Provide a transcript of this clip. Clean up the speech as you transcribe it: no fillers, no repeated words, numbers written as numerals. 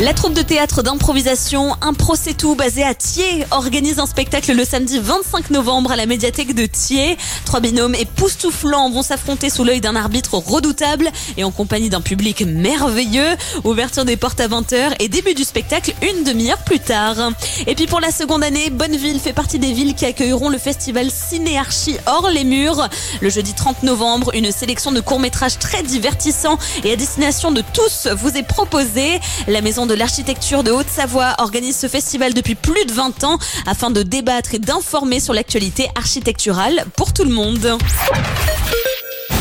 La troupe de théâtre d'improvisation Impro C'est Tout, basée à Thiers, organise un spectacle le samedi 25 novembre à la médiathèque de Thiers. 3 binômes époustouflants vont s'affronter sous l'œil d'un arbitre redoutable et en compagnie d'un public merveilleux. Ouverture des portes à 20h et début du spectacle une demi-heure plus tard. Et puis pour la seconde année, Bonneville fait partie des villes qui accueilleront le festival Ciné-Archi hors les murs. Le jeudi 30 novembre, une sélection de courts-métrages très divertissants et à destination de tous vous est proposée. La Maison de l'Architecture de Haute-Savoie organise ce festival depuis plus de 20 ans afin de débattre et d'informer sur l'actualité architecturale pour tout le monde.